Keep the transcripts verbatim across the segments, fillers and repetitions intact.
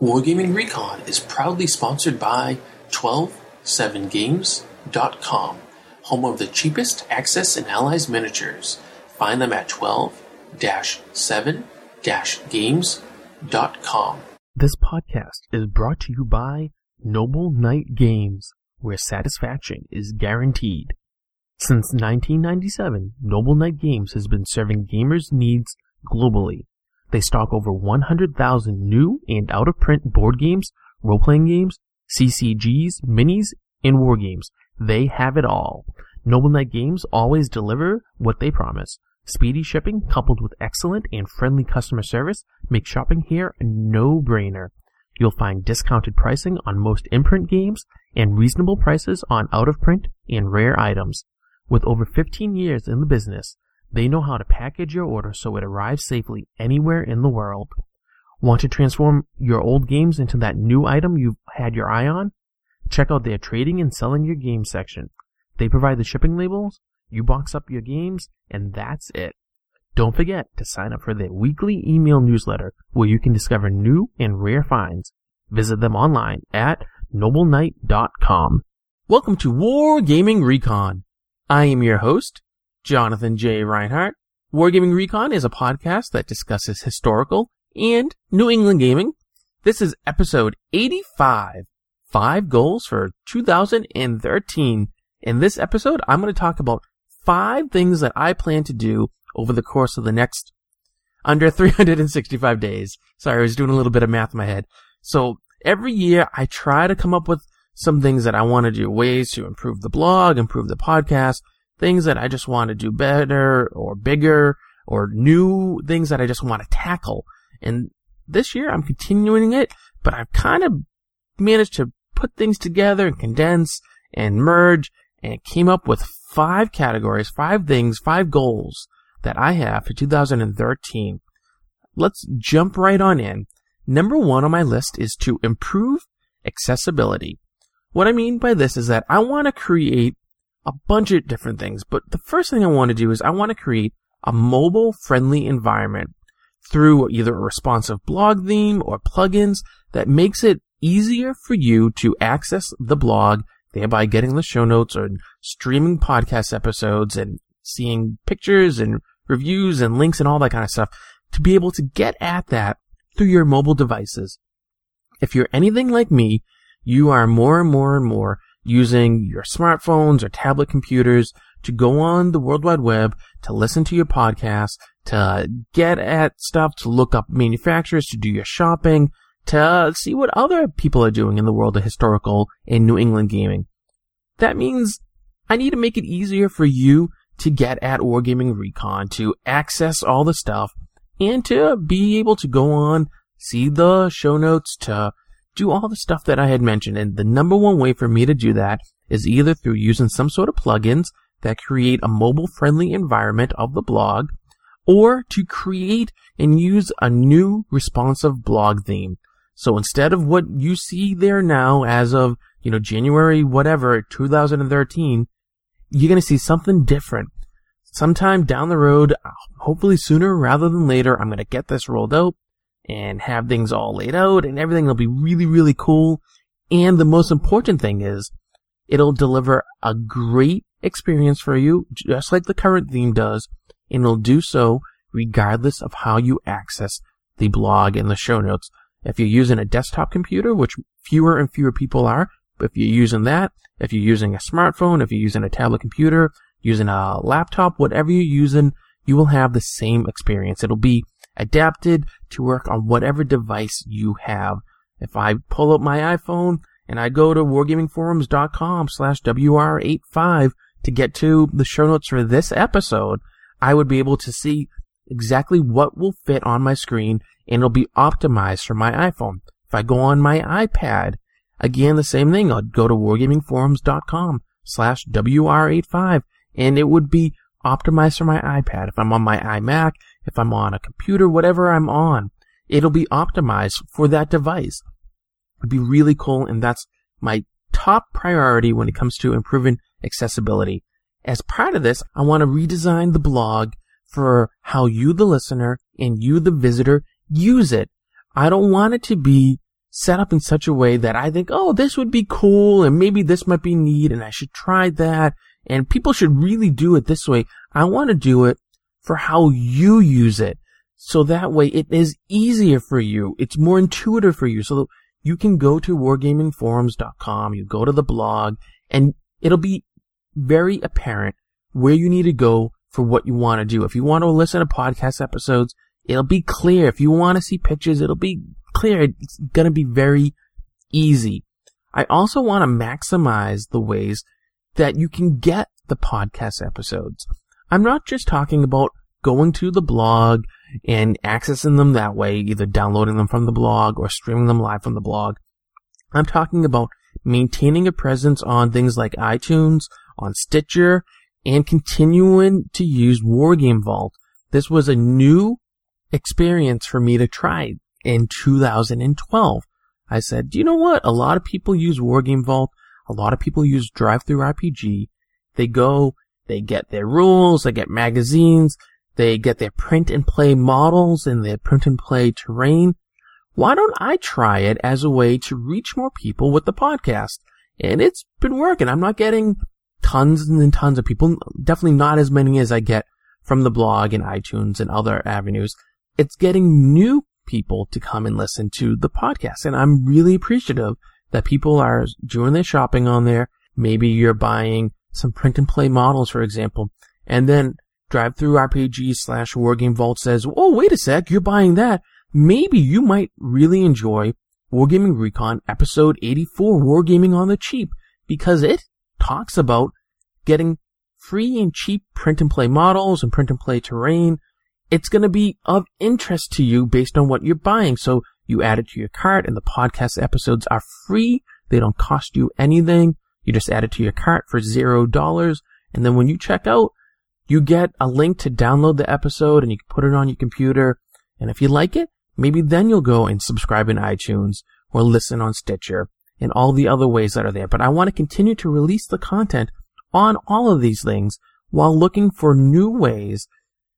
Wargaming Recon is proudly sponsored by twelve seven games dot com, home of the cheapest Axis and Allies miniatures. Find them at twelve seven games dot com. This podcast is brought to you by Noble Knight Games, where satisfaction is guaranteed. Since nineteen ninety-seven, Noble Knight Games has been serving gamers' needs globally. They stock over one hundred thousand new and out-of-print board games, role-playing games, C C Gs, minis, and war games. They have it all. Noble Knight Games always deliver what they promise. Speedy shipping coupled with excellent and friendly customer service make shopping here a no-brainer. You'll find discounted pricing on most imprint games and reasonable prices on out-of-print and rare items. With over fifteen years in the business, they know how to package your order so it arrives safely anywhere in the world. Want to transform your old games into that new item you've had your eye on? Check out their trading and selling your games section. They provide the shipping labels, you box up your games, and that's it. Don't forget to sign up for their weekly email newsletter where you can discover new and rare finds. Visit them online at noble knight dot com. Welcome to Wargaming Recon. I am your host, Jonathan J. Reinhardt. Wargaming Recon is a podcast that discusses historical and New England gaming. This is episode eighty-five, Five Goals for two thousand thirteen. In this episode, I'm going to talk about five things that I plan to do over the course of the next under three hundred sixty-five days. Sorry, I was doing a little bit of math in my head. So every year I try to come up with some things that I want to do, ways to improve the blog, improve the podcast, things that I just want to do better or bigger or new things that I just want to tackle. And this year I'm continuing it, but I've kind of managed to put things together and condense and merge and came up with five categories, five things, five goals that I have for two thousand thirteen. Let's jump right on in. Number one on my list is to improve accessibility. What I mean by this is that I want to create a bunch of different things, but the first thing I want to do is I want to create a mobile-friendly environment through either a responsive blog theme or plugins that makes it easier for you to access the blog, thereby getting the show notes or streaming podcast episodes and seeing pictures and reviews and links and all that kind of stuff, to be able to get at that through your mobile devices. If you're anything like me, you are more and more and more using your smartphones or tablet computers to go on the World Wide Web, to listen to your podcast, to get at stuff, to look up manufacturers, to do your shopping, to see what other people are doing in the world of historical and New England gaming. That means I need to make it easier for you to get at Wargaming Recon, to access all the stuff, and to be able to go on, see the show notes, to do all the stuff that I had mentioned. And the number one way for me to do that is either through using some sort of plugins that create a mobile-friendly environment of the blog, or to create and use a new responsive blog theme. So instead of what you see there now as of, you know, January whatever, two thousand thirteen, you're going to see something different. Sometime down the road, hopefully sooner rather than later, I'm going to get this rolled out and have things all laid out, and everything will be really, really cool. And the most important thing is, it'll deliver a great experience for you, just like the current theme does, and it'll do so regardless of how you access the blog and the show notes. If you're using a desktop computer, which fewer and fewer people are, but if you're using that, if you're using a smartphone, if you're using a tablet computer, using a laptop, whatever you're using, you will have the same experience. It'll be adapted to work on whatever device you have. If I pull up my iPhone and I go to wargamingforums.com slash WR85 to get to the show notes for this episode, I would be able to see exactly what will fit on my screen, and it'll be optimized for my iPhone. If I go on my iPad, again, the same thing. I'll go to wargamingforums.com slash WR85, and it would be optimized for my iPad. If I'm on my iMac, if I'm on a computer, whatever I'm on, it'll be optimized for that device. It'd be really cool, and that's my top priority when it comes to improving accessibility. As part of this, I want to redesign the blog for how you, the listener, and you, the visitor, use it. I don't want it to be set up in such a way that I think, oh, this would be cool, and maybe this might be neat, and I should try that, and people should really do it this way. I want to do it for how you use it, so that way it is easier for you. It's more intuitive for you, so you can go to wargaming forums dot com, you go to the blog, and it'll be very apparent where you need to go for what you want to do. If you want to listen to podcast episodes, it'll be clear. If you want to see pictures, it'll be clear. It's going to be very easy. I also want to maximize the ways that you can get the podcast episodes. I'm not just talking about going to the blog and accessing them that way, either downloading them from the blog or streaming them live from the blog. I'm talking about maintaining a presence on things like iTunes, on Stitcher, and continuing to use Wargame Vault. This was a new experience for me to try in two thousand twelve. I said, do you know what? A lot of people use Wargame Vault. A lot of people use DriveThruRPG. They go, they get their rules, they get magazines, they get their print and play models and their print and play terrain. Why don't I try it as a way to reach more people with the podcast? And it's been working. I'm not getting tons and tons of people, definitely not as many as I get from the blog and iTunes and other avenues. It's getting new people to come and listen to the podcast, and I'm really appreciative that people are doing their shopping on there. Maybe you're buying some print and play models, for example, and then DriveThruRPG slash Wargame Vault says, oh, wait a sec, you're buying that. Maybe you might really enjoy Wargaming Recon episode eighty-four, Wargaming on the Cheap, because it talks about getting free and cheap print and play models and print and play terrain. It's going to be of interest to you based on what you're buying. So you add it to your cart, and the podcast episodes are free. They don't cost you anything. You just add it to your cart for zero dollars. And then when you check out, you get a link to download the episode, and you can put it on your computer. And if you like it, maybe then you'll go and subscribe in iTunes or listen on Stitcher and all the other ways that are there. But I want to continue to release the content on all of these things while looking for new ways,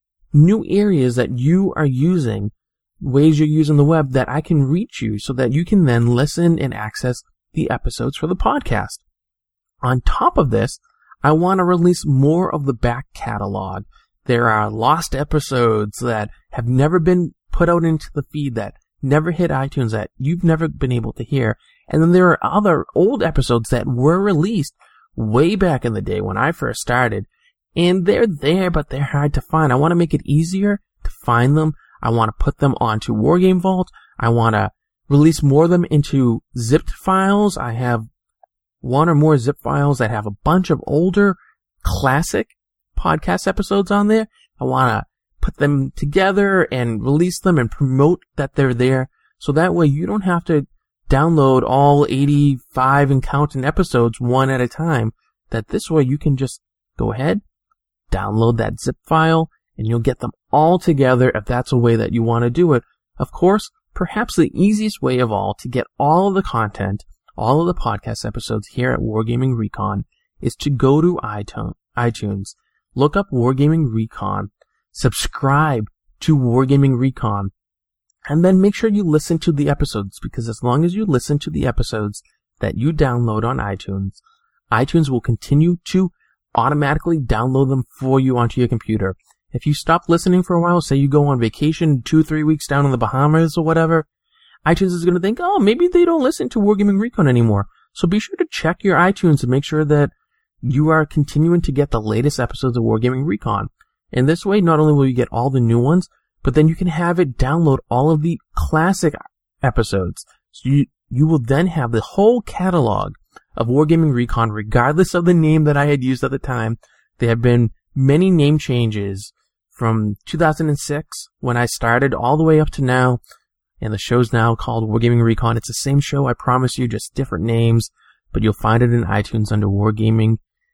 new areas that you are using, ways you're using the web that I can reach you so that you can then listen and access the episodes for the podcast. On top of this, I want to release more of the back catalog. There are lost episodes that have never been put out into the feed, that never hit iTunes, that you've never been able to hear. And then there are other old episodes that were released way back in the day when I first started. And they're there, but they're hard to find. I want to make it easier to find them. I want to put them onto Wargame Vault. I want to release more of them into zipped files. I have one or more zip files that have a bunch of older classic podcast episodes on there. I want to put them together and release them and promote that they're there. So that way you don't have to download all eighty-five and counting episodes one at a time. That this way you can just go ahead, download that zip file, and you'll get them all together if that's a way that you want to do it. Of course, perhaps the easiest way of all to get all of the content, all of the podcast episodes here at Wargaming Recon is to go to iTunes, look up Wargaming Recon, subscribe to Wargaming Recon, and then make sure you listen to the episodes, because as long as you listen to the episodes that you download on iTunes, iTunes will continue to automatically download them for you onto your computer. If you stop listening for a while, say you go on vacation two, three weeks down in the Bahamas or whatever, iTunes is going to think, oh, maybe they don't listen to Wargaming Recon anymore. So be sure to check your iTunes and make sure that you are continuing to get the latest episodes of Wargaming Recon. And this way, not only will you get all the new ones, but then you can have it download all of the classic episodes. So you, you will then have the whole catalog of Wargaming Recon, regardless of the name that I had used at the time. There have been many name changes from two thousand six, when I started, all the way up to now. And the show's now called Wargaming Recon. It's the same show, I promise you, just different names. But you'll find it in iTunes under Wargaming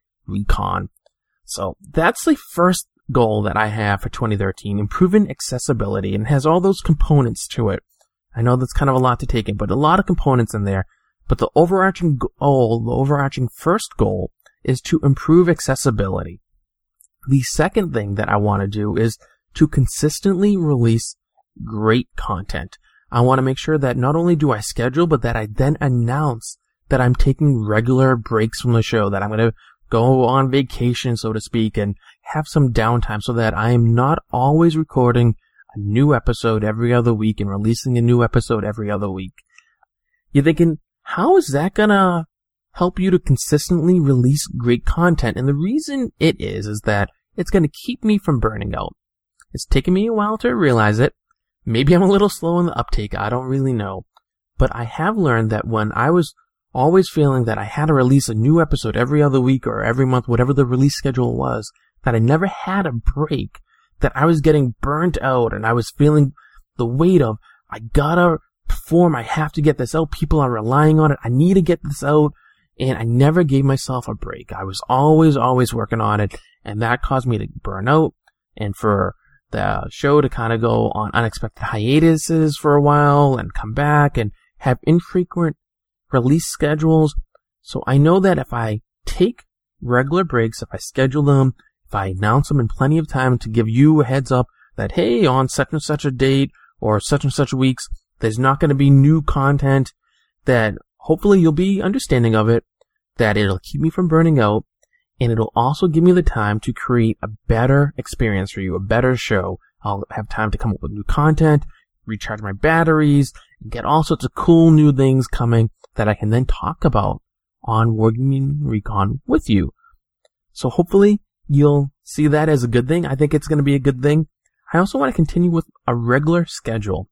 Recon. So that's the first goal that I have for twenty thirteen, improving accessibility, and it has all those components to it. I know that's kind of a lot to take in, but a lot of components in there. But the overarching goal, the overarching first goal, is to improve accessibility. The second thing that I want to do is to consistently release great content. I want to make sure that not only do I schedule, but that I then announce that I'm taking regular breaks from the show, that I'm going to go on vacation, so to speak, and have some downtime so that I am not always recording a new episode every other week and releasing a new episode every other week. You're thinking, how is that going to help you to consistently release great content? And the reason it is, is that it's going to keep me from burning out. It's taken me a while to realize it. Maybe I'm a little slow in the uptake. I don't really know. But I have learned that when I was always feeling that I had to release a new episode every other week or every month, whatever the release schedule was, that I never had a break, that I was getting burnt out and I was feeling the weight of, I gotta perform, I have to get this out, people are relying on it, I need to get this out, and I never gave myself a break. I was always, always working on it, and that caused me to burn out, and for the show to kind of go on unexpected hiatuses for a while and come back and have infrequent release schedules. So I know that if I take regular breaks, if I schedule them, if I announce them in plenty of time to give you a heads up that, hey, on such and such a date or such and such weeks, there's not going to be new content, that hopefully you'll be understanding of it, that it'll keep me from burning out, and it'll also give me the time to create a better experience for you, a better show. I'll have time to come up with new content, recharge my batteries, and get all sorts of cool new things coming that I can then talk about on Wargaming Recon with you. So hopefully you'll see that as a good thing. I think it's going to be a good thing. I also want to continue with a regular schedule.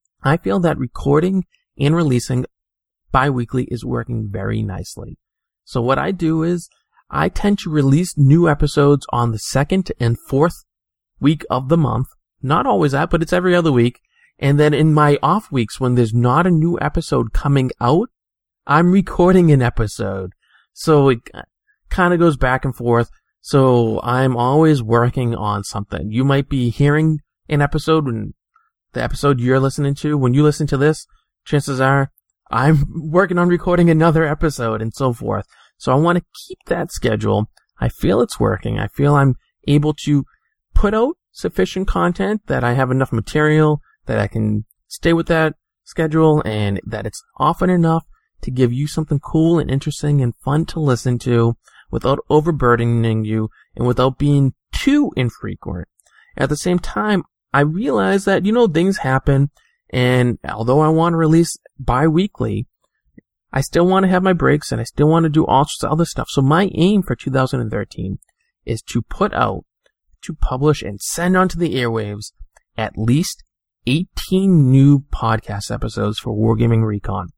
I feel that recording and releasing bi-weekly is working very nicely. So what I do is I tend to release new episodes on the second and fourth week of the month. Not always that, but it's every other week. And then in my off weeks, when there's not a new episode coming out, I'm recording an episode. So it kind of goes back and forth. So I'm always working on something. You might be hearing an episode when the episode you're listening to, when you listen to this, chances are I'm working on recording another episode and so forth. So I want to keep that schedule. I feel it's working. I feel I'm able to put out sufficient content, that I have enough material, that I can stay with that schedule, and that it's often enough to give you something cool and interesting and fun to listen to without overburdening you and without being too infrequent. At the same time, I realize that, you know, things happen, and although I want to release bi-weekly, I still want to have my breaks and I still want to do all sorts of other stuff. So my aim for two thousand thirteen is to put out, to publish and send onto the airwaves at least eighteen new podcast episodes for Wargaming Recon.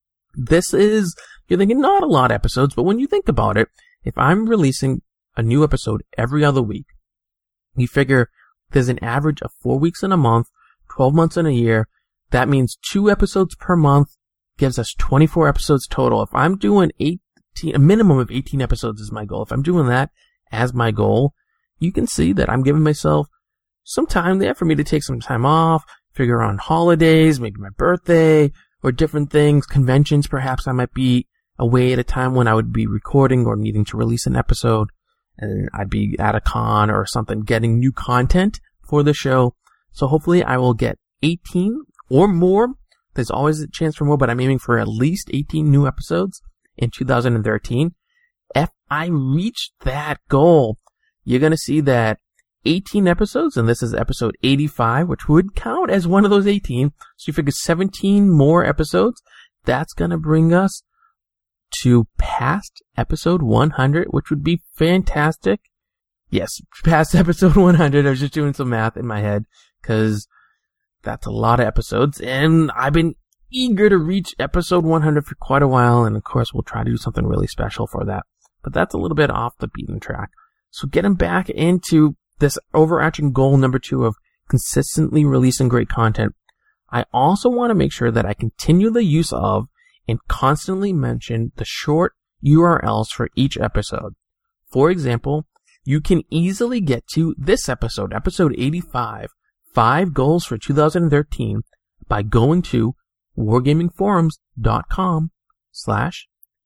This is, you're thinking, not a lot of episodes, but when you think about it, if I'm releasing a new episode every other week, you figure there's an average of four weeks in a month, twelve months in a year. That means two episodes per month gives us twenty-four episodes total. If I'm doing eighteen, a minimum of eighteen episodes is my goal. If I'm doing that as my goal, you can see that I'm giving myself some time there for me to take some time off, figure on holidays, maybe my birthday, or different things, conventions. Perhaps I might be away at a time when I would be recording or needing to release an episode, and I'd be at a con or something, getting new content for the show. So hopefully I will get eighteen or more. There's always a chance for more, but I'm aiming for at least eighteen new episodes in two thousand thirteen. If I reach that goal, you're going to see that eighteen episodes, and this is episode eighty-five, which would count as one of those eighteen. So you figure seventeen more episodes. That's going to bring us to past episode one hundred, which would be fantastic. Yes, past episode one hundred. I was just doing some math in my head, because that's a lot of episodes, and I've been eager to reach episode one hundred for quite a while, and of course we'll try to do something really special for that. But that's a little bit off the beaten track. So getting back into this overarching goal number two of consistently releasing great content, I also want to make sure that I continue the use of and constantly mention the short U R Ls for each episode. For example, you can easily get to this episode, episode eighty-five, Five Goals for two thousand thirteen, by going to wargamingforums.com slash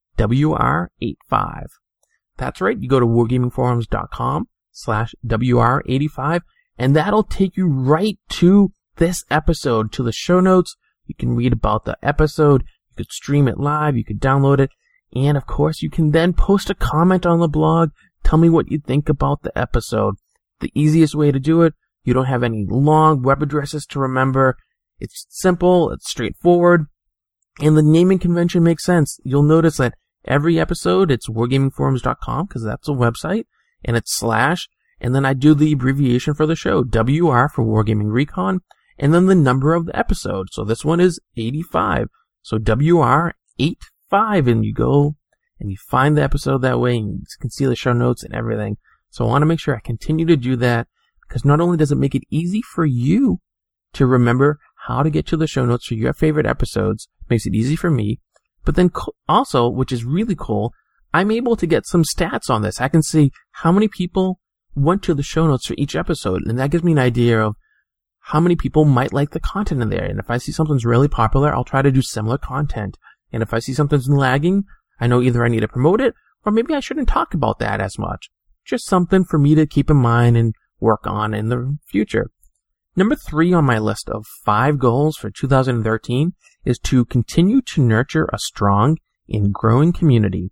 WR85. That's right, you go to wargamingforums.com slash WR85, and that'll take you right to this episode, to the show notes. You can read about the episode. You could stream it live. You could download it. And of course, you can then post a comment on the blog. Tell me what you think about the episode. The easiest way to do it. You don't have any long web addresses to remember. It's simple. It's straightforward. And the naming convention makes sense. You'll notice that every episode, it's wargaming forums dot com because that's a website. And it's slash. And then I do the abbreviation for the show. W R for Wargaming Recon. And then the number of the episode. So this one is eighty-five. So W R eighty-five. And you go and you find the episode that way. And you can see the show notes and everything. So I want to make sure I continue to do that. Because not only does it make it easy for you to remember how to get to the show notes for your favorite episodes, makes it easy for me. But then also, which is really cool, I'm able to get some stats on this. I can see how many people went to the show notes for each episode. And that gives me an idea of how many people might like the content in there. And if I see something's really popular, I'll try to do similar content. And if I see something's lagging, I know either I need to promote it or maybe I shouldn't talk about that as much. Just something for me to keep in mind and work on in the future. Number three on my list of five goals for two thousand thirteen is to continue to nurture a strong and growing community.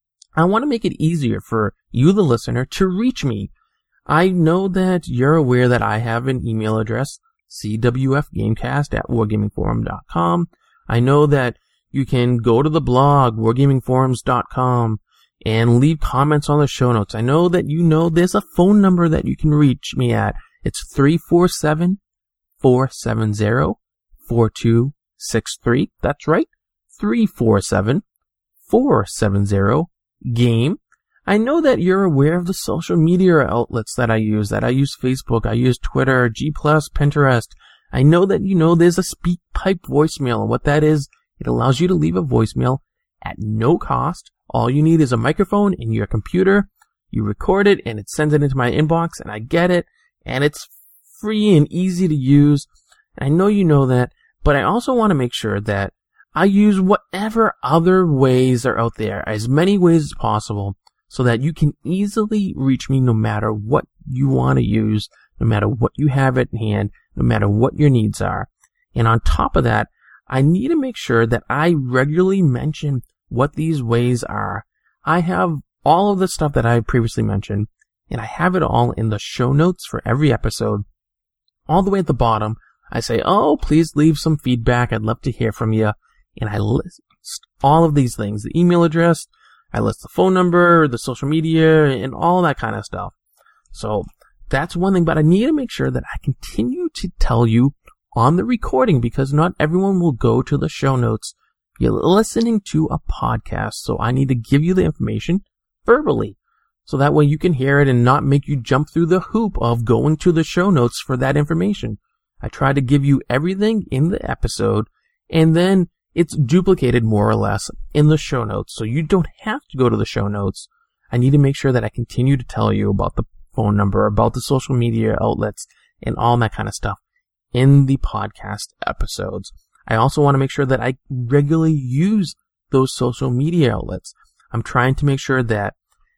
I want to make it easier for you, the listener, to reach me. I know that you're aware that I have an email address, c w f gamecast at wargaming forum dot com. I know that you can go to the blog, wargaming forums dot com, and leave comments on the show notes. I know that you know there's a phone number that you can reach me at. It's three four seven, four seven zero, four two six three. That's right, three four seven, four seven zero, game. I know that you're aware of the social media outlets that I use, that I use Facebook, I use Twitter, G plus, Pinterest. I know that you know there's a SpeakPipe voicemail, and what that is, it allows you to leave a voicemail at no cost. All you need is a microphone and your computer. You record it, and it sends it into my inbox, and I get it, and it's free and easy to use. And I know you know that, but I also want to make sure that I use whatever other ways are out there, as many ways as possible, so that you can easily reach me no matter what you want to use, no matter what you have at hand, no matter what your needs are. And on top of that, I need to make sure that I regularly mention what these ways are. I have all of the stuff that I previously mentioned, and I have it all in the show notes for every episode. All the way at the bottom, I say, oh, please leave some feedback. I'd love to hear from you. And I list all of these things, the email address, I list the phone number, the social media, and all that kind of stuff. So that's one thing, but I need to make sure that I continue to tell you on the recording, because not everyone will go to the show notes. You're listening to a podcast, so I need to give you the information verbally, so that way you can hear it and not make you jump through the hoop of going to the show notes for that information. I try to give you everything in the episode, and then it's duplicated more or less in the show notes, so you don't have to go to the show notes. I need to make sure that I continue to tell you about the phone number, about the social media outlets, and all that kind of stuff in the podcast episodes. I also want to make sure that I regularly use those social media outlets. I'm trying to make sure that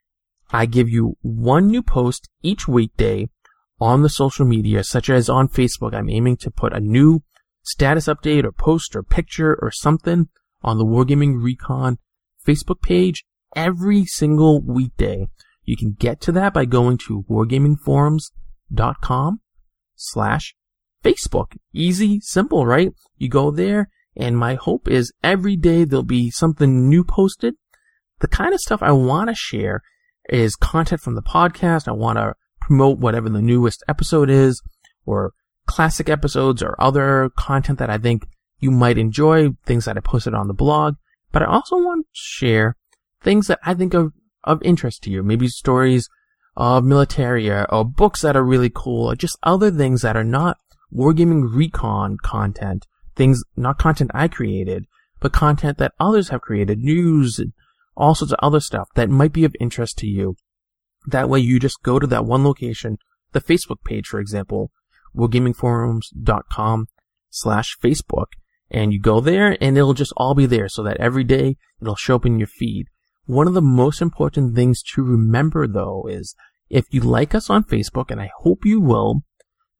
I give you one new post each weekday on the social media, such as on Facebook. I'm aiming to put a new status update or post or picture or something on the Wargaming Recon Facebook page every single weekday. You can get to that by going to wargaming forums dot com slash Facebook. Easy, simple, right? You go there, and my hope is every day there'll be something new posted. The kind of stuff I want to share is content from the podcast. I want to promote whatever the newest episode is, or classic episodes, or other content that I think you might enjoy, things that I posted on the blog. But I also want to share things that I think are of interest to you, maybe stories of Militaria, or books that are really cool, or just other things that are not Wargaming Recon content, things, not content I created, but content that others have created, news, and all sorts of other stuff that might be of interest to you. That way you just go to that one location, the Facebook page, for example, wargaming forums dot com slash Facebook, and you go there, and it'll just all be there, so that every day it'll show up in your feed. One of the most important things to remember, though, is if you like us on Facebook, and I hope you will,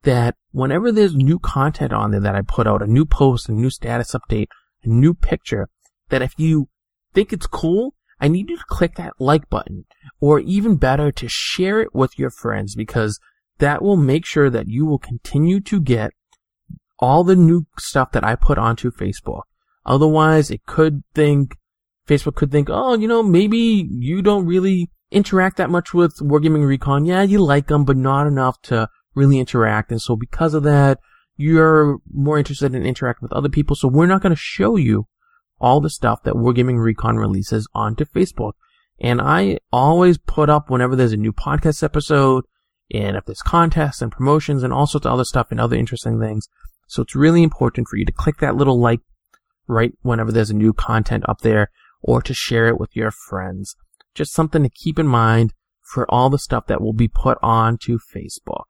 that whenever there's new content on there that I put out, a new post, a new status update, a new picture, that if you think it's cool, I need you to click that like button, or even better, to share it with your friends, because that will make sure that you will continue to get all the new stuff that I put onto Facebook. Otherwise, it could think, Facebook could think, oh, you know, maybe you don't really interact that much with Wargaming Recon. Yeah, you like them, but not enough to really interact. And so because of that, you're more interested in interacting with other people. So we're not going to show you all the stuff that Wargaming Recon releases onto Facebook. And I always put up whenever there's a new podcast episode, and if there's contests and promotions and all sorts of other stuff and other interesting things. So it's really important for you to click that little like right whenever there's a new content up there, or to share it with your friends. Just something to keep in mind for all the stuff that will be put onto Facebook.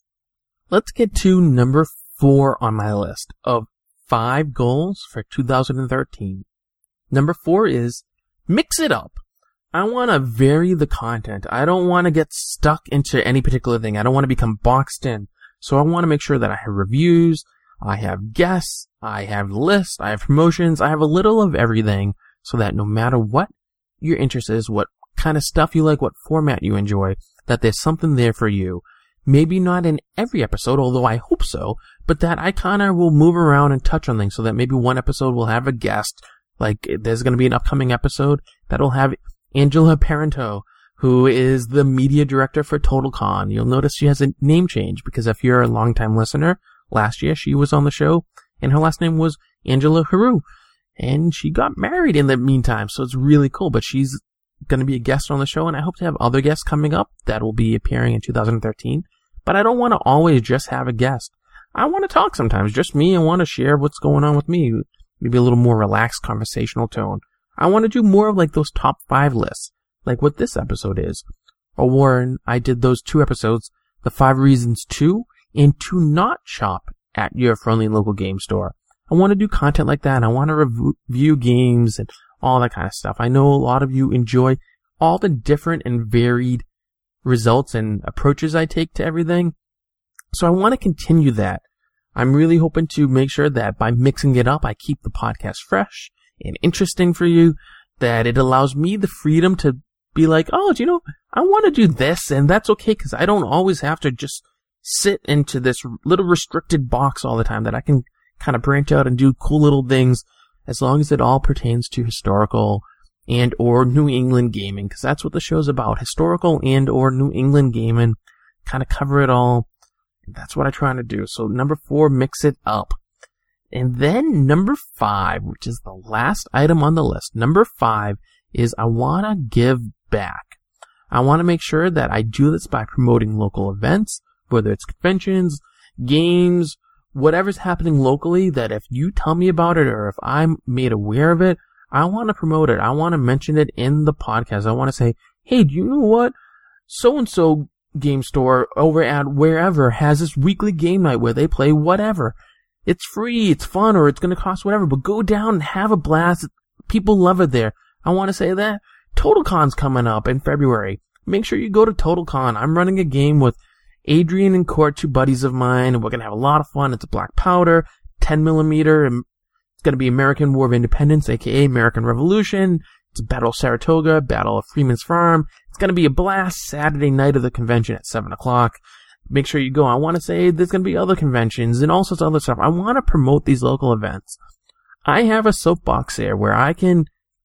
Let's get to number four on my list of five goals for two thousand thirteen. Number four is mix it up. I want to vary the content. I don't want to get stuck into any particular thing. I don't want to become boxed in. So I want to make sure that I have reviews, I have guests, I have lists, I have promotions, I have a little of everything, so that no matter what your interest is, what kind of stuff you like, what format you enjoy, that there's something there for you. Maybe not in every episode, although I hope so, but that I kind of will move around and touch on things, so that maybe one episode will have a guest. Like, there's going to be an upcoming episode that'll have Angela Parento, who is the media director for TotalCon. You'll notice she has a name change, because if you're a longtime listener, last year she was on the show, and her last name was Angela Haru. And she got married in the meantime, so it's really cool. But she's going to be a guest on the show, and I hope to have other guests coming up that will be appearing in two thousand thirteen. But I don't want to always just have a guest. I want to talk sometimes, just me. I want to share what's going on with me. Maybe a little more relaxed conversational tone. I want to do more of like those top five lists, like what this episode is. Or Warren, I did those two episodes, the five reasons to, and to not shop at your friendly local game store. I want to do content like that. I want to review games and all that kind of stuff. I know a lot of you enjoy all the different and varied results and approaches I take to everything. So I want to continue that. I'm really hoping to make sure that by mixing it up, I keep the podcast fresh and interesting for you, that it allows me the freedom to be like, oh, do you know, I want to do this, and that's okay, because I don't always have to just sit into this little restricted box all the time, that I can kind of branch out and do cool little things, as long as it all pertains to historical and or New England gaming, because that's what the show's about, historical and or New England gaming, kind of cover it all. That's what I'm trying to do. So number four, mix it up. And then number five, which is the last item on the list, number five is I want to give back. I want to make sure that I do this by promoting local events, whether it's conventions, games, whatever's happening locally, that if you tell me about it or if I'm made aware of it, I want to promote it. I want to mention it in the podcast. I want to say, hey, do you know what? So-and-so game store over at wherever has this weekly game night where they play whatever. It's free, it's fun, or it's going to cost whatever, but go down and have a blast. People love it there. I want to say that. TotalCon's coming up in February. Make sure you go to TotalCon. I'm running a game with Adrian and Court, two buddies of mine, and we're going to have a lot of fun. It's a black powder, ten millimeter, and it's going to be American War of Independence, aka American Revolution. It's Battle of Saratoga, Battle of Freeman's Farm. It's going to be a blast Saturday night of the convention at seven o'clock. Make sure you go. I want to say there's going to be other conventions and all sorts of other stuff. I want to promote these local events. I have a soapbox there where I can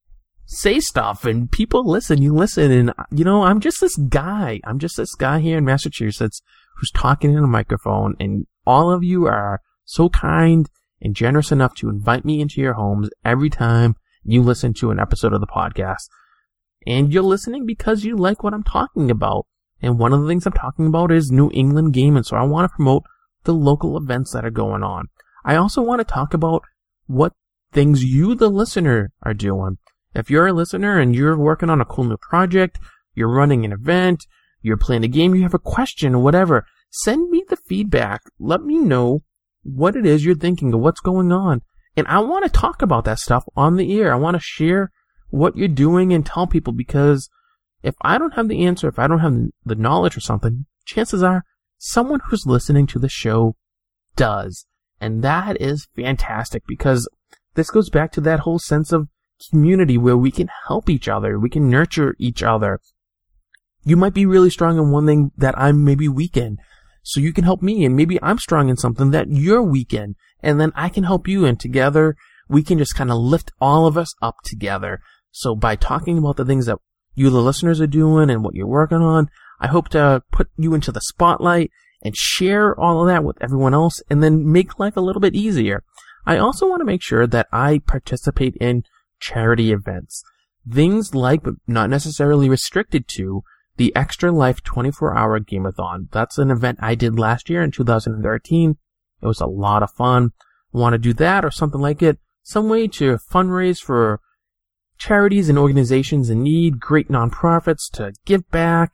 say stuff and people listen. You listen, and, you know, I'm just this guy. I'm just this guy here in Massachusetts who's talking in a microphone, and all of you are so kind and generous enough to invite me into your homes every time you listen to an episode of the podcast. And you're listening because you like what I'm talking about. And one of the things I'm talking about is New England gaming. So I want to promote the local events that are going on. I also want to talk about what things you, the listener, are doing. If you're a listener and you're working on a cool new project, you're running an event, you're playing a game, you have a question or whatever, send me the feedback. Let me know what it is you're thinking of, what's going on. And I want to talk about that stuff on the air. I want to share what you're doing and tell people, because if I don't have the answer, if I don't have the knowledge or something, chances are someone who's listening to the show does. And that is fantastic, because this goes back to that whole sense of community where we can help each other. We can nurture each other. You might be really strong in one thing that I'm maybe weak in, so you can help me, and maybe I'm strong in something that you're weak in, and then I can help you, and together we can just kind of lift all of us up together. So by talking about the things that you, the listeners, are doing and what you're working on, I hope to put you into the spotlight and share all of that with everyone else, and then make life a little bit easier. I also want to make sure that I participate in charity events. Things like, but not necessarily restricted to, the Extra Life twenty-four hour Gameathon. That's an event I did last year in two thousand thirteen. It was a lot of fun. Want to do that or something like it? Some way to fundraise for charities and organizations in need, great nonprofits to give back.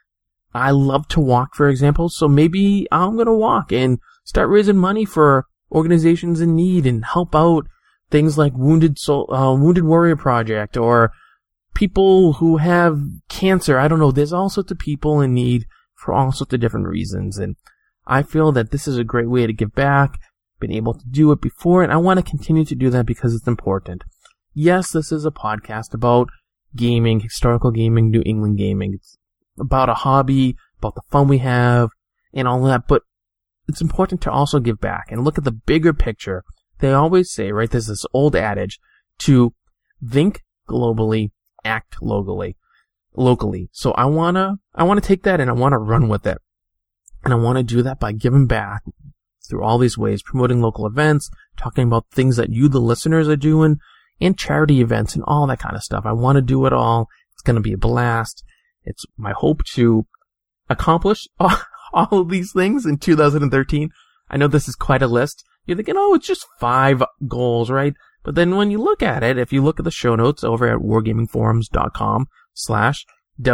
I love to walk, for example, so maybe I'm going to walk and start raising money for organizations in need and help out things like Wounded Soul, uh, Wounded Warrior Project, or people who have cancer. I don't know. There's all sorts of people in need for all sorts of different reasons. And I feel that this is a great way to give back. Been able to do it before, and I want to continue to do that because it's important. Yes, this is a podcast about gaming, historical gaming, New England gaming. It's about a hobby, about the fun we have, and all that. But it's important to also give back and look at the bigger picture. They always say, right, there's this old adage to think globally, act locally, locally. So I wanna, I wanna take that and I wanna run with it. And I wanna do that by giving back through all these ways, promoting local events, talking about things that you, the listeners, are doing, and charity events and all that kind of stuff. I wanna do it all. It's gonna be a blast. It's my hope to accomplish all, all of these things in two thousand thirteen. I know this is quite a list. You're thinking, oh, it's just five goals, right? But then when you look at it, if you look at the show notes over at wargamingforums.com slash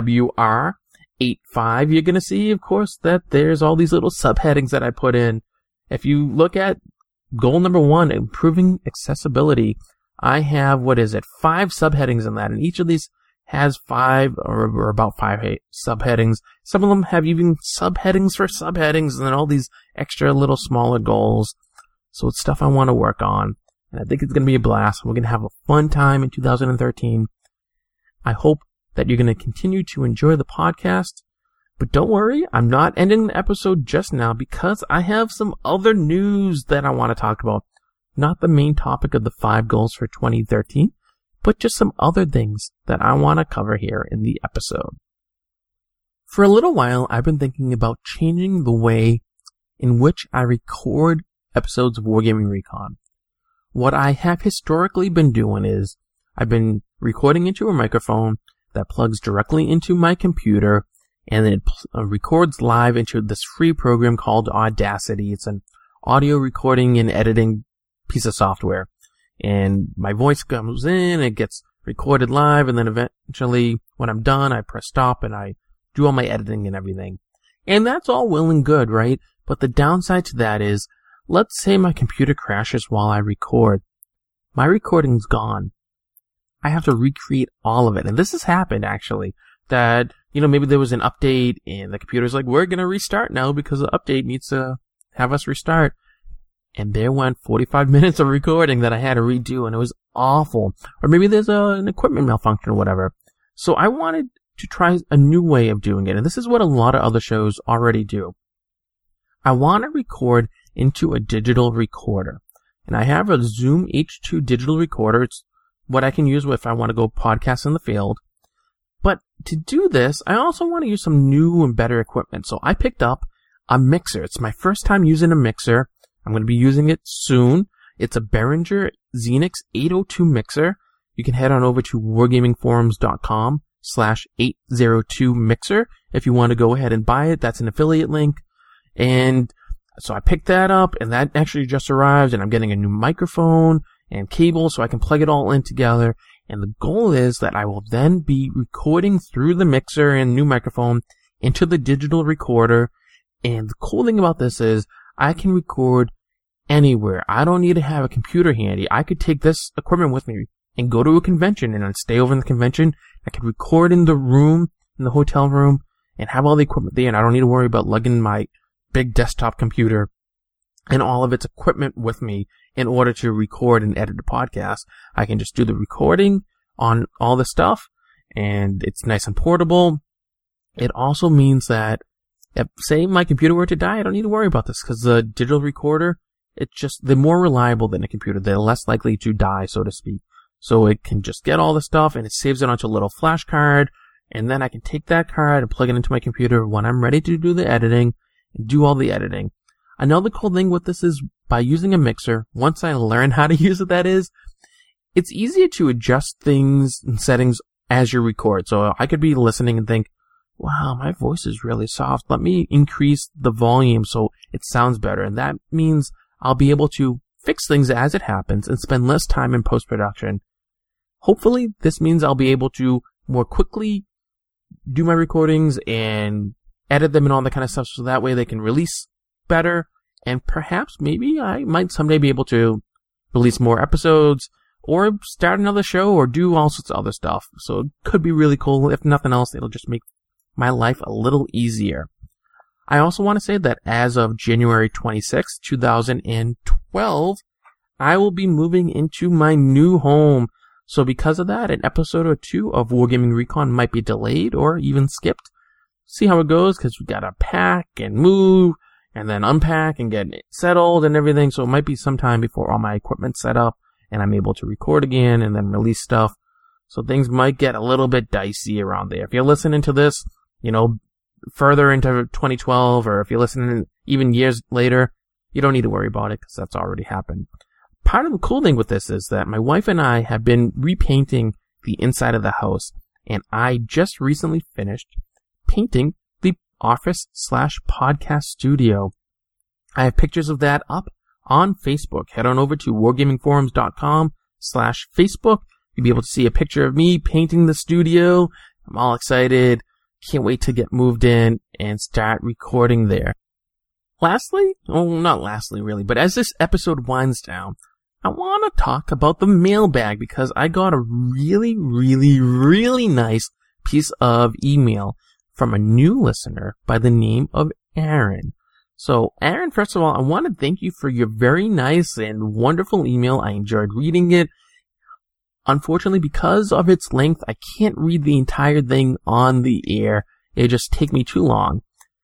WR eighty-five, you're going to see, of course, that there's all these little subheadings that I put in. If you look at goal number one, improving accessibility, I have, what is it, five subheadings in that, and each of these has five, or, or about five subheadings. Some of them have even subheadings for subheadings, and then all these extra little smaller goals. So it's stuff I want to work on. And I think it's going to be a blast. We're going to have a fun time in two thousand thirteen. I hope that you're going to continue to enjoy the podcast. But don't worry, I'm not ending the episode just now, because I have some other news that I want to talk about. Not the main topic of the five goals for twenty thirteen, but just some other things that I want to cover here in the episode. For a little while, I've been thinking about changing the way in which I record episodes of Wargaming Recon. What I have historically been doing is I've been recording into a microphone that plugs directly into my computer, and then it uh, records live into this free program called Audacity. It's an audio recording and editing piece of software. And my voice comes in, it gets recorded live, and then eventually when I'm done, I press stop and I do all my editing and everything. And that's all well and good, right? But the downside to that is, let's say my computer crashes while I record. My recording's gone. I have to recreate all of it. And this has happened, actually. That, you know, maybe there was an update and the computer's like, we're going to restart now because the update needs to have us restart. And there went forty-five minutes of recording that I had to redo, and it was awful. Or maybe there's a, an equipment malfunction or whatever. So I wanted to try a new way of doing it. And this is what a lot of other shows already do. I want to record into a digital recorder. And I have a Zoom H two digital recorder. It's what I can use if I want to go podcast in the field. But to do this, I also want to use some new and better equipment. So I picked up a mixer. It's my first time using a mixer. I'm going to be using it soon. It's a Behringer Xenix eight oh two mixer. You can head on over to wargamingforums.com slash 802 mixer if you want to go ahead and buy it. That's an affiliate link. And so I picked that up, and that actually just arrived, and I'm getting a new microphone and cable so I can plug it all in together. And the goal is that I will then be recording through the mixer and new microphone into the digital recorder. And the cool thing about this is I can record anywhere. I don't need to have a computer handy. I could take this equipment with me and go to a convention and then stay over in the convention. I could record in the room, in the hotel room, and have all the equipment there, and I don't need to worry about lugging my big desktop computer and all of its equipment with me in order to record and edit a podcast. I can just do the recording on all the stuff, and it's nice and portable. It also means that if, say, my computer were to die, I don't need to worry about this, because the digital recorder, it's just, they're more reliable than a computer. They're less likely to die, so to speak. So it can just get all the stuff, and it saves it onto a little flash card, and then I can take that card and plug it into my computer when I'm ready to do the editing and do all the editing. Another cool thing with this is, by using a mixer, once I learn how to use it, that is, it's easier to adjust things and settings as you record. So I could be listening and think, wow, my voice is really soft. Let me increase the volume so it sounds better. And that means I'll be able to fix things as it happens and spend less time in post-production. Hopefully, this means I'll be able to more quickly do my recordings and edit them and all that kind of stuff, so that way they can release better, and perhaps maybe I might someday be able to release more episodes or start another show or do all sorts of other stuff. So it could be really cool. If nothing else, it'll just make my life a little easier. I also want to say that as of January twenty-sixth, twenty twelve, I will be moving into my new home. So because of that, an episode or two of Wargaming Recon might be delayed or even skipped. See how it goes, because we gotta pack and move and then unpack and get it settled and everything. So it might be some time before all my equipment's set up and I'm able to record again and then release stuff. So things might get a little bit dicey around there. If you're listening to this, you know, further into twenty twelve, or if you're listening even years later, you don't need to worry about it, because that's already happened. Part of the cool thing with this is that my wife and I have been repainting the inside of the house, and I just recently finished painting the office slash podcast studio. I have pictures of that up on Facebook. Head on over to wargamingforums.com slash Facebook. You'll be able to see a picture of me painting the studio. I'm all excited. Can't wait to get moved in and start recording there. Lastly, oh, not lastly really, but as this episode winds down, I want to talk about the mailbag, because I got a really, really, really nice piece of email from a new listener by the name of Aaron. So, Aaron, first of all, I want to thank you for your very nice and wonderful email. I enjoyed reading it. Unfortunately, because of its length, I can't read the entire thing on the air. It just take me too long.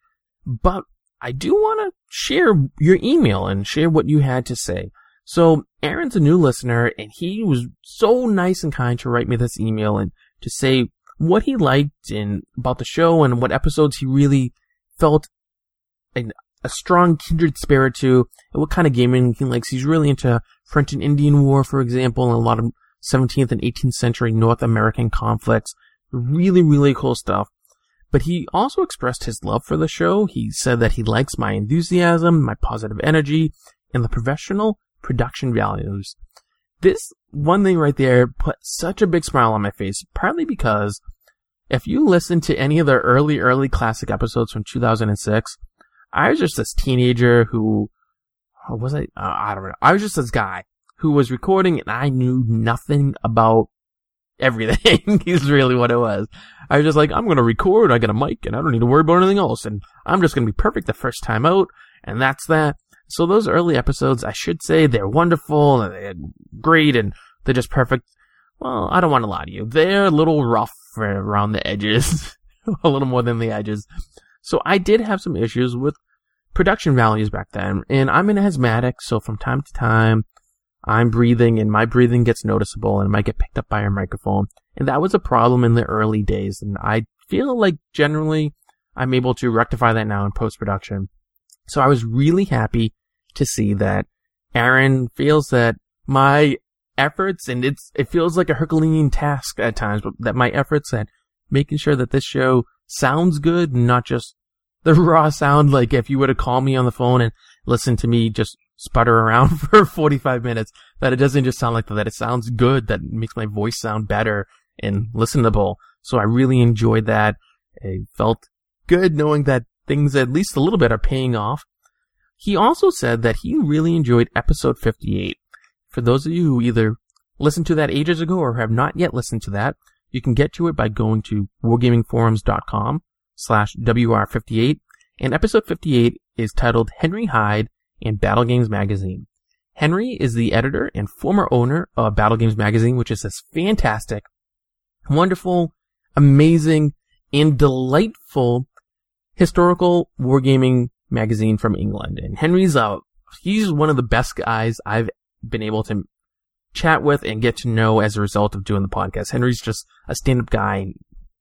But I do want to share your email and share what you had to say. So, Aaron's a new listener, and he was so nice and kind to write me this email and to say what he liked and about the show and what episodes he really felt an, a strong kindred spirit to, and what kind of gaming he likes. He's really into French and Indian War, for example, and a lot of seventeenth and eighteenth century North American conflicts. Really, really cool stuff. But he also expressed his love for the show. He said that he likes my enthusiasm, my positive energy, and the professional production values. This one thing right there put such a big smile on my face, partly because if you listen to any of the early, early classic episodes from two thousand six, I was just this teenager who, what was I? Uh, I don't know. I was just this guy who was recording, and I knew nothing about everything. Is really what it was. I was just like, I'm going to record, I got a mic, and I don't need to worry about anything else, and I'm just going to be perfect the first time out, and that's that. So those early episodes, I should say, they're wonderful, and they're great, and they're just perfect. Well, I don't want to lie to you. They're a little rough around the edges. A little more than the edges. So I did have some issues with production values back then, and I'm an asthmatic, so from time to time, I'm breathing, and my breathing gets noticeable, and it might get picked up by a microphone. And that was a problem in the early days, and I feel like generally I'm able to rectify that now in post-production. So I was really happy to see that Aaron feels that my efforts, and it's it feels like a Herculean task at times, but that my efforts at making sure that this show sounds good, and not just the raw sound, like if you were to call me on the phone and listen to me just sputter around for forty-five minutes, that it doesn't just sound like that, that it sounds good, that makes my voice sound better and listenable. So I really enjoyed that. I felt good knowing that things at least a little bit are paying off. He also said that he really enjoyed episode fifty-eight. For those of you who either listened to that ages ago or have not yet listened to that, you can get to it by going to wargamingforums.com slash WR58. And episode fifty-eight is titled Henry Hyde and Battle Games Magazine. Henry is the editor and former owner of Battle Games Magazine, which is this fantastic, wonderful, amazing, and delightful historical wargaming magazine from England. And Henry's uh, he's one of the best guys I've been able to chat with and get to know as a result of doing the podcast. Henry's just a stand-up guy.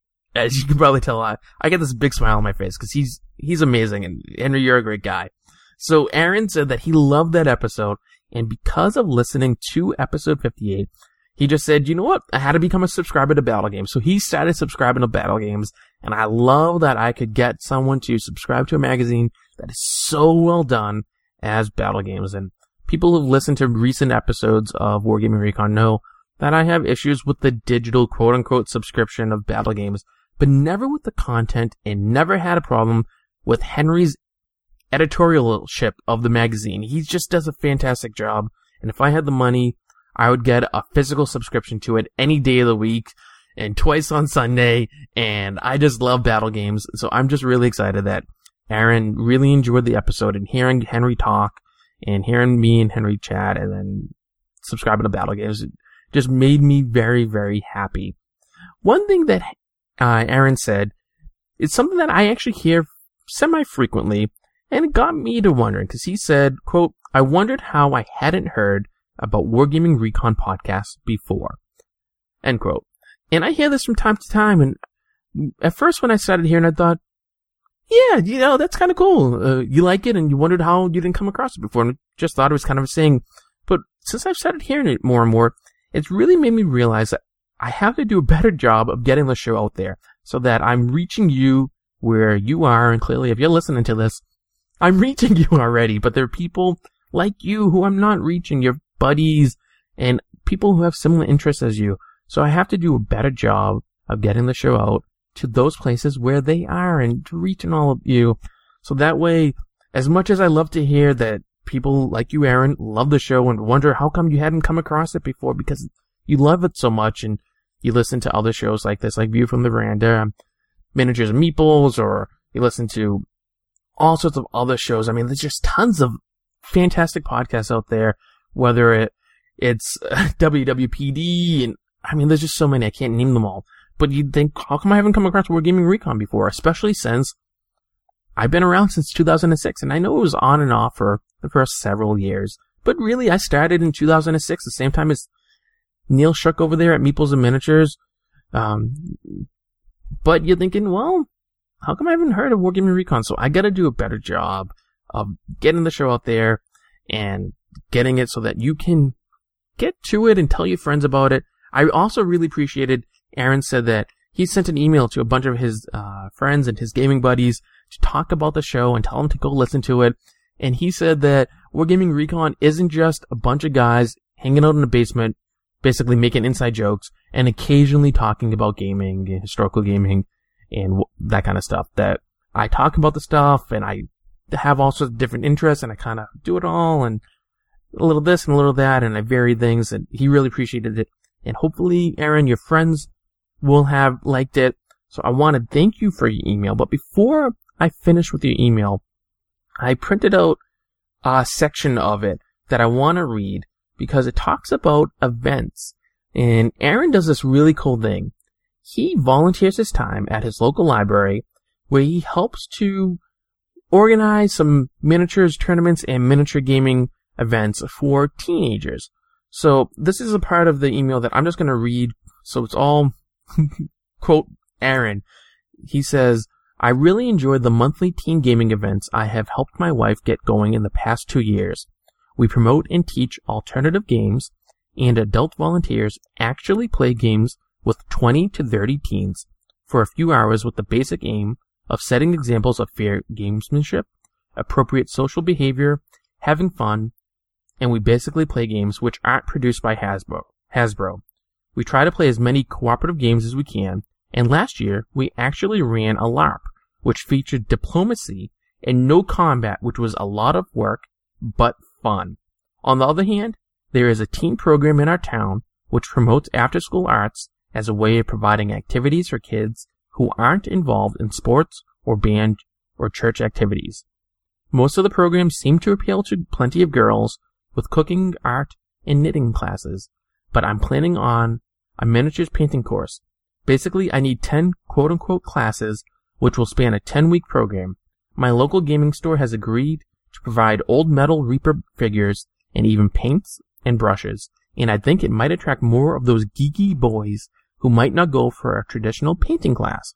As you can probably tell, I, I get this big smile on my face because he's he's amazing. And Henry, you're a great guy. So Aaron said that he loved that episode, and because of listening to episode fifty-eight, he just said, you know what? I had to become a subscriber to Battle Games. So he started subscribing to Battle Games, and I love that I could get someone to subscribe to a magazine that is so well done as Battle Games. And people who've listened to recent episodes of Wargaming Recon know that I have issues with the digital quote-unquote subscription of Battle Games, but never with the content, and never had a problem with Henry's editorialship of the magazine. He just does a fantastic job, and if I had the money, I would get a physical subscription to it any day of the week and twice on Sunday, and I just love Battle Games. So I'm just really excited that Aaron really enjoyed the episode, and hearing Henry talk and hearing me and Henry chat and then subscribing to Battle Games just made me very, very happy. One thing that uh, Aaron said is something that I actually hear semi-frequently, and it got me to wondering, because he said, quote, I wondered how I hadn't heard about Wargaming Recon podcasts before, end quote. And I hear this from time to time, and at first when I started hearing it, I thought, yeah, you know, that's kind of cool. Uh, you like it, and you wondered how you didn't come across it before, and just thought it was kind of a saying. But since I've started hearing it more and more, it's really made me realize that I have to do a better job of getting the show out there so that I'm reaching you where you are. And clearly, if you're listening to this, I'm reaching you already, but there are people like you who I'm not reaching, your buddies and people who have similar interests as you. So I have to do a better job of getting the show out to those places where they are and to reaching all of you. So that way, as much as I love to hear that people like you, Aaron, love the show and wonder how come you hadn't come across it before, because you love it so much and you listen to other shows like this, like View from the Veranda, Miniatures and Meeples, or you listen to all sorts of other shows. I mean, there's just tons of fantastic podcasts out there, whether it it's W W P D, and I mean, there's just so many, I can't name them all. But you'd think, how come I haven't come across Wargaming Recon before? Especially since I've been around since two thousand six, and I know it was on and off for the first several years. But really, I started in two thousand six, the same time as Neil Shuck over there at Meeples and Miniatures. Um, but you're thinking, well, how come I haven't heard of Wargaming Recon? So I gotta do a better job of getting the show out there and getting it so that you can get to it and tell your friends about it. I also really appreciated Aaron said that he sent an email to a bunch of his uh, friends and his gaming buddies to talk about the show and tell them to go listen to it. And he said that Wargaming Recon isn't just a bunch of guys hanging out in the basement, basically making inside jokes and occasionally talking about gaming and historical gaming and w- that kind of stuff. That I talk about the stuff and I have all sorts of different interests and I kind of do it all and a little this and a little that, and I vary things, and he really appreciated it. And hopefully, Aaron, your friends will have liked it. So I want to thank you for your email. But before I finish with your email, I printed out a section of it that I want to read because it talks about events. And Aaron does this really cool thing. He volunteers his time at his local library where he helps to organize some miniatures tournaments and miniature gaming events for teenagers. So this is a part of the email that I'm just going to read. So it's all, quote, Aaron. He says, I really enjoyed the monthly teen gaming events I have helped my wife get going in the past two years. We promote and teach alternative games, and adult volunteers actually play games with twenty to thirty teens for a few hours with the basic aim of setting examples of fair gamesmanship, appropriate social behavior, having fun, and we basically play games which aren't produced by Hasbro. Hasbro. We try to play as many cooperative games as we can, and last year we actually ran a LARP, which featured diplomacy and no combat, which was a lot of work, but fun. On the other hand, there is a teen program in our town which promotes after-school arts as a way of providing activities for kids who aren't involved in sports or band or church activities. Most of the programs seem to appeal to plenty of girls, with cooking, art, and knitting classes, but I'm planning on a miniatures painting course. Basically, I need ten quote-unquote classes, which will span a ten-week program. My local gaming store has agreed to provide old metal Reaper figures and even paints and brushes, and I think it might attract more of those geeky boys who might not go for a traditional painting class.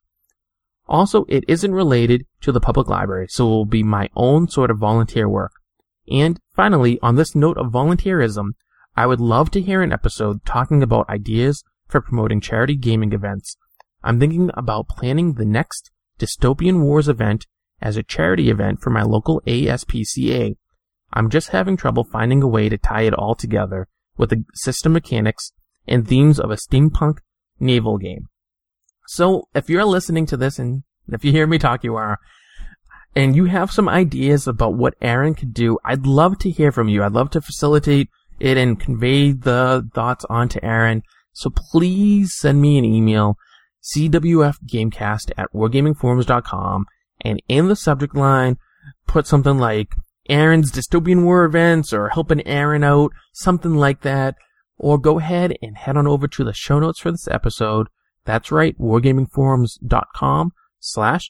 Also, it isn't related to the public library, so it will be my own sort of volunteer work. And finally, on this note of volunteerism, I would love to hear an episode talking about ideas for promoting charity gaming events. I'm thinking about planning the next Dystopian Wars event as a charity event for my local A S P C A. I'm just having trouble finding a way to tie it all together with the system mechanics and themes of a steampunk naval game. So, if you're listening to this, and if you hear me talk, you are, and you have some ideas about what Aaron could do, I'd love to hear from you. I'd love to facilitate it and convey the thoughts onto Aaron. So please send me an email, c w f gamecast at wargaming forums dot com, and in the subject line, put something like Aaron's Dystopian War events or helping Aaron out, something like that. Or go ahead and head on over to the show notes for this episode. That's right, wargaming forums dot com slash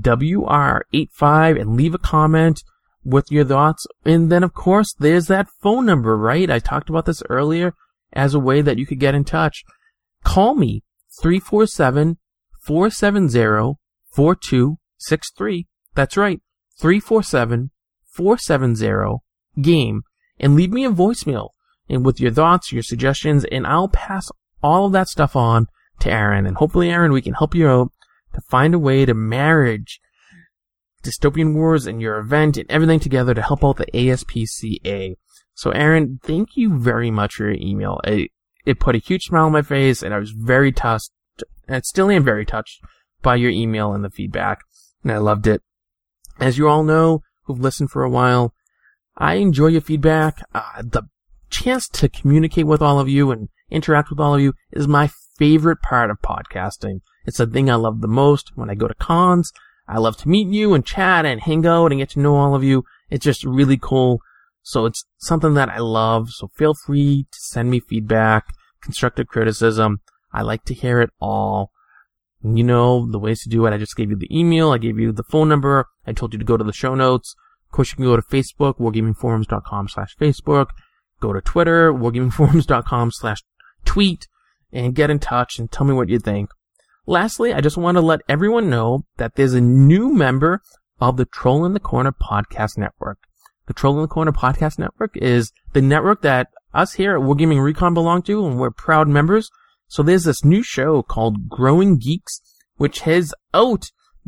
W R eighty-five, and leave a comment with your thoughts. And then, of course, there's that phone number, right? I talked about this earlier as a way that you could get in touch. Call me, three four seven, four seven zero, four two six three. That's right, three four seven, four seven zero, GAME, and leave me a voicemail and with your thoughts, your suggestions, and I'll pass all of that stuff on to Aaron. And hopefully, Aaron, we can help you out to find a way to marriage Dystopian Wars and your event and everything together to help out the A S P C A. So, Aaron, thank you very much for your email. It, it put a huge smile on my face, and I was very touched, and still am very touched by your email and the feedback, and I loved it. As you all know, who've listened for a while, I enjoy your feedback. Uh, the chance to communicate with all of you and interact with all of you is my favorite part of podcasting. It's the thing I love the most. When I go to cons, I love to meet you and chat and hang out and get to know all of you. It's just really cool. So it's something that I love. So feel free to send me feedback, constructive criticism. I like to hear it all. And you know the ways to do it. I just gave you the email. I gave you the phone number. I told you to go to the show notes. Of course, you can go to Facebook, wargaming forums dot com slash Facebook. Go to Twitter, wargaming forums dot com slash tweet, and get in touch and tell me what you think. Lastly, I just want to let everyone know that there's a new member of the Troll in the Corner Podcast Network. The Troll in the Corner Podcast Network is the network that us here at Wargaming Recon belong to, and we're proud members. So there's this new show called Growing Geeks, which is out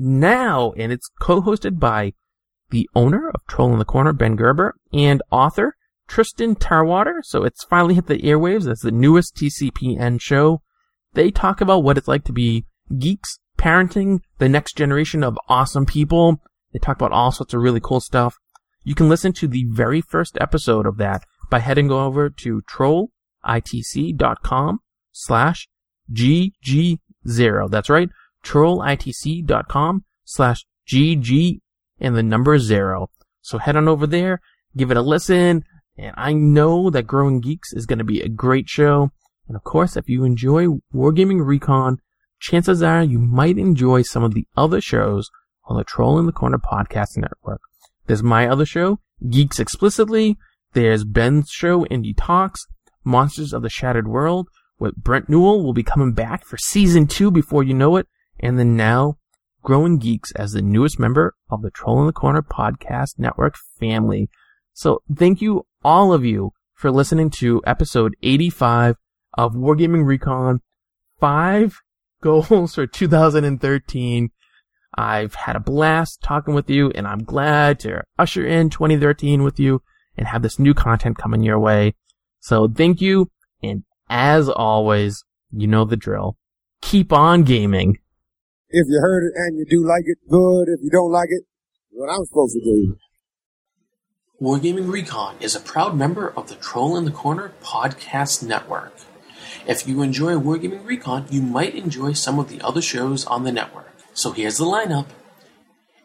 now, and it's co-hosted by the owner of Troll in the Corner, Ben Gerber, and author Tristan Tarwater. So it's finally hit the airwaves as the newest T C P N show. They talk about what it's like to be geeks, parenting the next generation of awesome people. They talk about all sorts of really cool stuff. You can listen to the very first episode of that by heading over to trollitc.com slash GG0. That's right, trollitc.com slash GG and the number zero. So head on over there, give it a listen, and I know that Growing Geeks is going to be a great show. And of course, if you enjoy Wargaming Recon, chances are you might enjoy some of the other shows on the Troll in the Corner Podcast Network. There's my other show, Geeks Explicitly. There's Ben's show, Indie Talks. Monsters of the Shattered World with Brent Newell will be coming back for season two before you know it. And then now, Growing Geeks as the newest member of the Troll in the Corner Podcast Network family. So thank you, all of you, for listening to episode eighty-five of Wargaming Recon. Five goals for two thousand thirteen. I've had a blast talking with you, and I'm glad to usher in twenty thirteen with you and have this new content coming your way. So thank you, and as always, you know the drill. Keep on gaming. If you heard it and you do like it, good. If you don't like it, what I'm supposed to do. Wargaming Recon is a proud member of the Troll in the Corner Podcast Network. If you enjoy Wargaming Recon, you might enjoy some of the other shows on the network. So here's the lineup.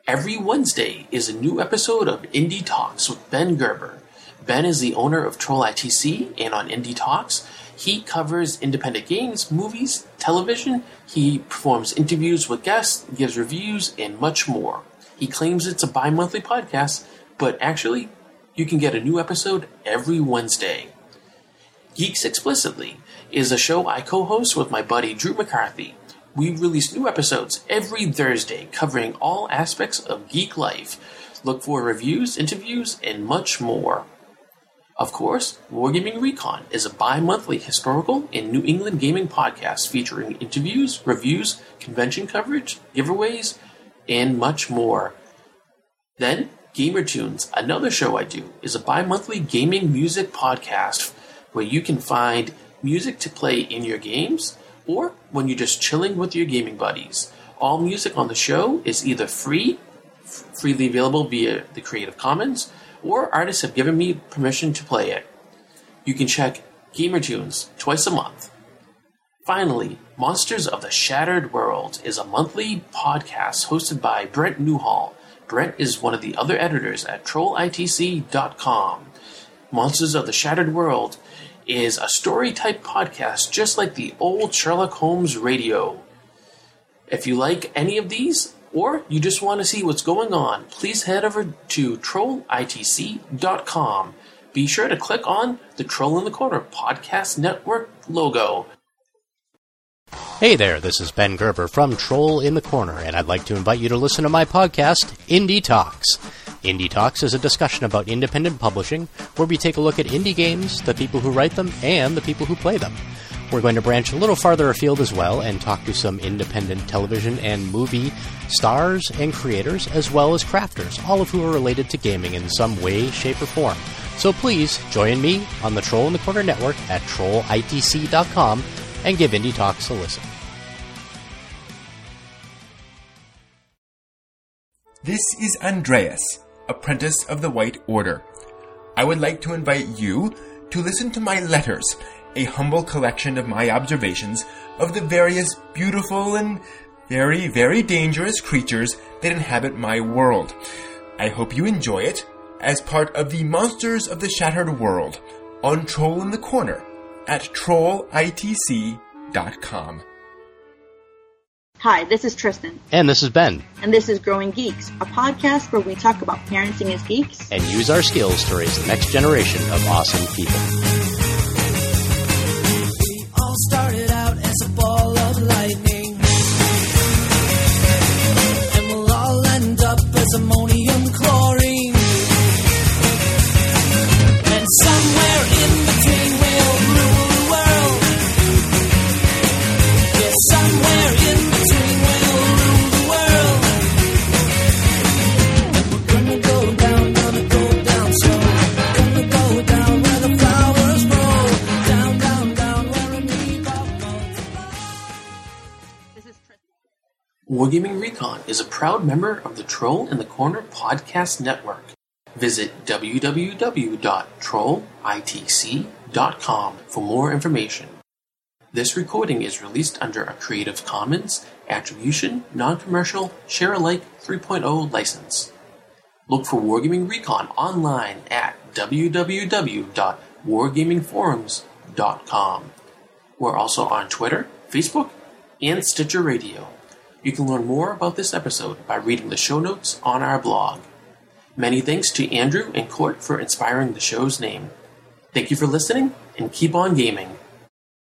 Every Wednesday is a new episode of Indie Talks with Ben Gerber. Ben is the owner of Troll I T C, and on Indie Talks, he covers independent games, movies, television, he performs interviews with guests, gives reviews, and much more. He claims it's a bi-monthly podcast, but actually, you can get a new episode every Wednesday. Geeks Explicitly is a show I co-host with my buddy Drew McCarthy. We release new episodes every Thursday covering all aspects of geek life. Look for reviews, interviews, and much more. Of course, Wargaming Recon is a bi-monthly historical and New England gaming podcast featuring interviews, reviews, convention coverage, giveaways, and much more. Then, Gamer Tunes, another show I do, is a bi-monthly gaming music podcast where you can find music to play in your games or when you're just chilling with your gaming buddies. All music on the show is either free, f- freely available via the Creative Commons, or artists have given me permission to play it. You can check Gamer Tunes twice a month. Finally, Monsters of the Shattered World is a monthly podcast hosted by Brent Newhall. Brent is one of the other editors at troll I T C dot com. Monsters of the Shattered World is a story-type podcast just like the old Sherlock Holmes radio. If you like any of these, or you just want to see what's going on, please head over to troll I T C dot com. Be sure to click on the Troll in the Corner Podcast Network logo. Hey there, this is Ben Gerber from Troll in the Corner, and I'd like to invite you to listen to my podcast, Indie Talks. Indie Talks is a discussion about independent publishing, where we take a look at indie games, the people who write them, and the people who play them. We're going to branch a little farther afield as well and talk to some independent television and movie stars and creators, as well as crafters, all of who are related to gaming in some way, shape, or form. So please join me on the Troll in the Corner network at troll I T C dot com and give Indie Talks a listen. This is Andreas, apprentice of the White Order. I would like to invite you to listen to my letters, a humble collection of my observations of the various beautiful and very, very dangerous creatures that inhabit my world. I hope you enjoy it as part of the Monsters of the Shattered World on Troll in the Corner at troll I T C dot com. Hi, this is Tristan. And this is Ben. And this is Growing Geeks, a podcast where we talk about parenting as geeks and use our skills to raise the next generation of awesome people. We all started out as a ball of lightning, and we'll all end up as ammonium chlorine. And somewhere in between we'll rule the world. Yeah, somewhere in between we'll rule the world. And we're gonna go down, gonna go down slow. Gonna go down where the flowers grow. Down, down, down where a bebop multiplies. This is Tristan. Wargaming Recon is a proud member of the Troll in the Corner Podcast Network. Visit w w w dot troll I T C dot com for more information. This recording is released under a Creative Commons Attribution, Non-Commercial, Share-alike three point oh license. Look for Wargaming Recon online at w w w dot wargaming forums dot com. We're also on Twitter, Facebook, and Stitcher Radio. You can learn more about this episode by reading the show notes on our blog. Many thanks to Andrew and Court for inspiring the show's name. Thank you for listening, and keep on gaming.